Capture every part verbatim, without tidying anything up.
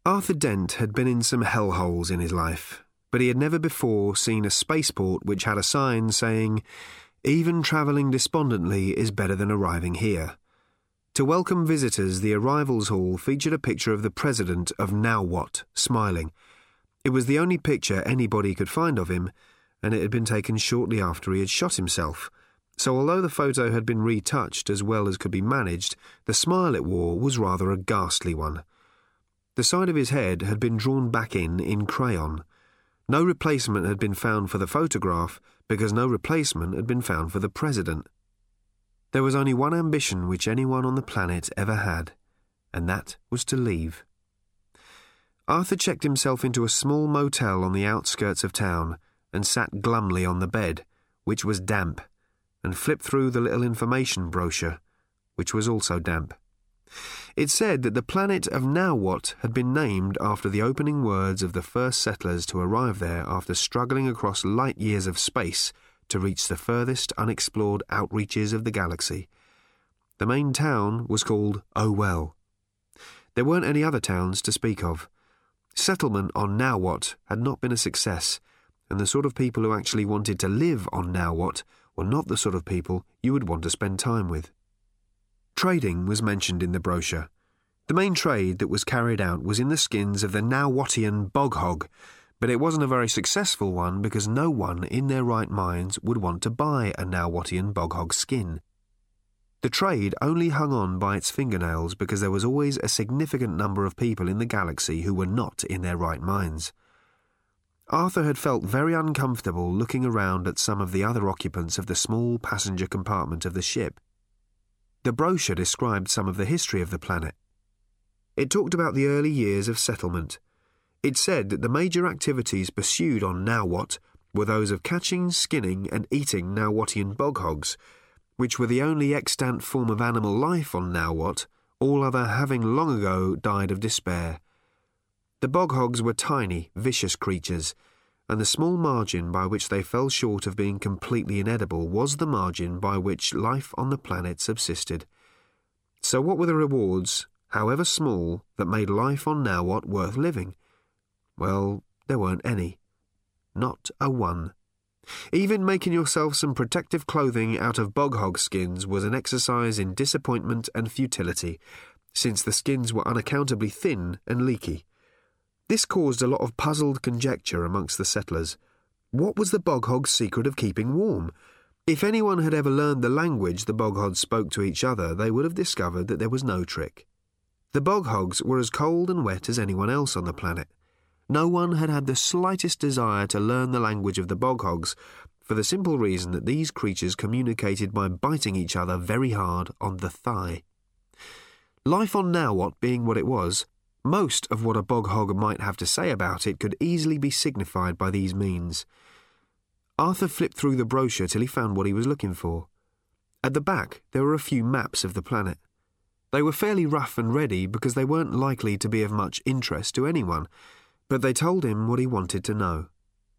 Arthur Dent had been in some hellholes in his life, but he had never before seen a spaceport which had a sign saying, "Even travelling despondently is better than arriving here." To welcome visitors, the arrivals hall featured a picture of the president of Now What, smiling. It was the only picture anybody could find of him, and it had been taken shortly after he had shot himself. So although the photo had been retouched as well as could be managed, the smile it wore was rather a ghastly one. The side of his head had been drawn back in in crayon. No replacement had been found for the photograph because no replacement had been found for the president. There was only one ambition which anyone on the planet ever had, and that was to leave. Arthur checked himself into a small motel on the outskirts of town and sat glumly on the bed, which was damp, and flipped through the little information brochure, which was also damp. It said that the planet of Now What had been named after the opening words of the first settlers to arrive there after struggling across light years of space to reach the furthest unexplored outreaches of the galaxy. The main town was called Oh Well. There weren't any other towns to speak of. Settlement on Now What had not been a success, and the sort of people who actually wanted to live on Now What were not the sort of people you would want to spend time with. Trading was mentioned in the brochure. The main trade that was carried out was in the skins of the Now Whattian bog hog, but it wasn't a very successful one because no one in their right minds would want to buy a Now Whattian bog hog skin. The trade only hung on by its fingernails because there was always a significant number of people in the galaxy who were not in their right minds. Arthur had felt very uncomfortable looking around at some of the other occupants of the small passenger compartment of the ship. The brochure described some of the history of the planet. It talked about the early years of settlement. It said that the major activities pursued on Now What were those of catching, skinning and eating Now Whattian bog hogs, which were the only extant form of animal life on Now What, all other having long ago died of despair. The bog hogs were tiny, vicious creatures, and the small margin by which they fell short of being completely inedible was the margin by which life on the planet subsisted. So what were the rewards, however small, that made life on Now What worth living? Well, there weren't any. Not a one. Even making yourself some protective clothing out of bog hog skins was an exercise in disappointment and futility, since the skins were unaccountably thin and leaky. This caused a lot of puzzled conjecture amongst the settlers. What was the bog hog's secret of keeping warm? If anyone had ever learned the language the bog hogs spoke to each other, they would have discovered that there was no trick. The bog hogs were as cold and wet as anyone else on the planet. No one had had the slightest desire to learn the language of the bog hogs, for the simple reason that these creatures communicated by biting each other very hard on the thigh. Life on Now What being what it was, most of what a bog hog might have to say about it could easily be signified by these means. Arthur flipped through the brochure till he found what he was looking for. At the back there were a few maps of the planet. They were fairly rough and ready because they weren't likely to be of much interest to anyone, but they told him what he wanted to know.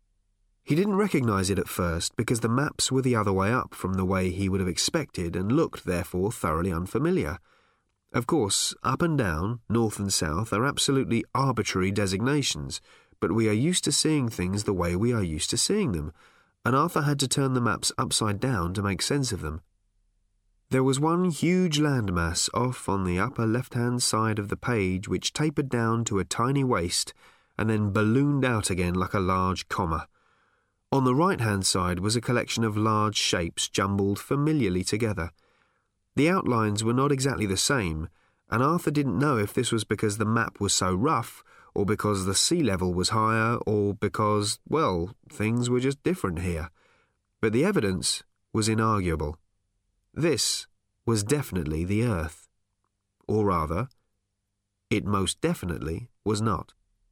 He didn't recognise it at first because the maps were the other way up from the way he would have expected and looked, therefore, thoroughly unfamiliar. Of course, up and down, north and south are absolutely arbitrary designations, but we are used to seeing things the way we are used to seeing them, and Arthur had to turn the maps upside down to make sense of them. There was one huge landmass off on the upper left-hand side of the page which tapered down to a tiny waist and then ballooned out again like a large comma. On the right-hand side was a collection of large shapes jumbled familiarly together. The outlines were not exactly the same, and Arthur didn't know if this was because the map was so rough, or because the sea level was higher, or because, well, things were just different here. But the evidence was inarguable. This was definitely the Earth. Or rather, it most definitely was not.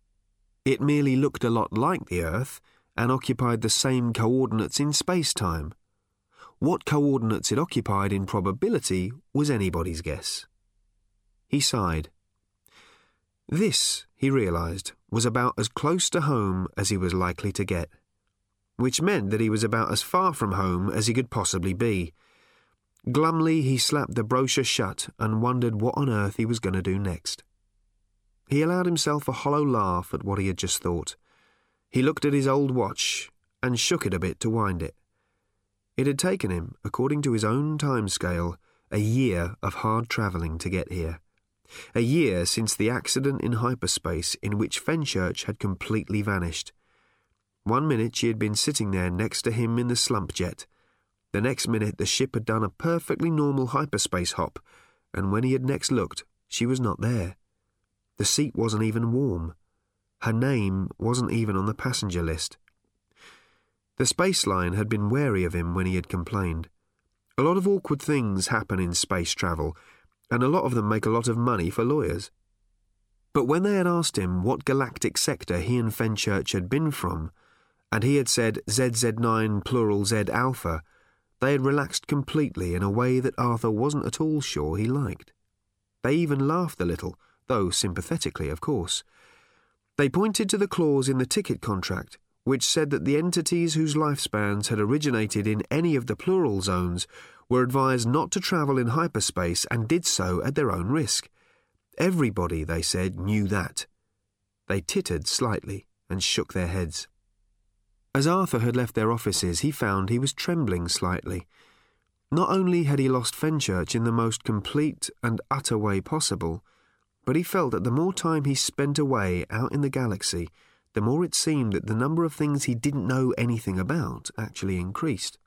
It merely looked a lot like the Earth and occupied the same coordinates in space-time. What coordinates it occupied in probability was anybody's guess. He sighed. This, he realised, was about as close to home as he was likely to get, which meant that he was about as far from home as he could possibly be. Glumly he slapped the brochure shut and wondered what on earth he was going to do next. He allowed himself a hollow laugh at what he had just thought. He looked at his old watch and shook it a bit to wind it. It had taken him, according to his own timescale, a year of hard travelling to get here. A year since the accident in hyperspace in which Fenchurch had completely vanished. One minute she had been sitting there next to him in the slump jet. The next minute the ship had done a perfectly normal hyperspace hop, and when he had next looked, she was not there. The seat wasn't even warm. Her name wasn't even on the passenger list. The space line had been wary of him when he had complained. A lot of awkward things happen in space travel, and a lot of them make a lot of money for lawyers. But when they had asked him what galactic sector he and Fenchurch had been from, and he had said Z Z nine plural Z Alpha, they had relaxed completely in a way that Arthur wasn't at all sure he liked. They even laughed a little, though sympathetically, of course. They pointed to the clause in the ticket contract, which said that the entities whose lifespans had originated in any of the plural zones were advised not to travel in hyperspace and did so at their own risk. Everybody, they said, knew that. They tittered slightly and shook their heads. As Arthur had left their offices, he found he was trembling slightly. Not only had he lost Fenchurch in the most complete and utter way possible, but he felt that the more time he spent away out in the galaxy, the more it seemed that the number of things he didn't know anything about actually increased.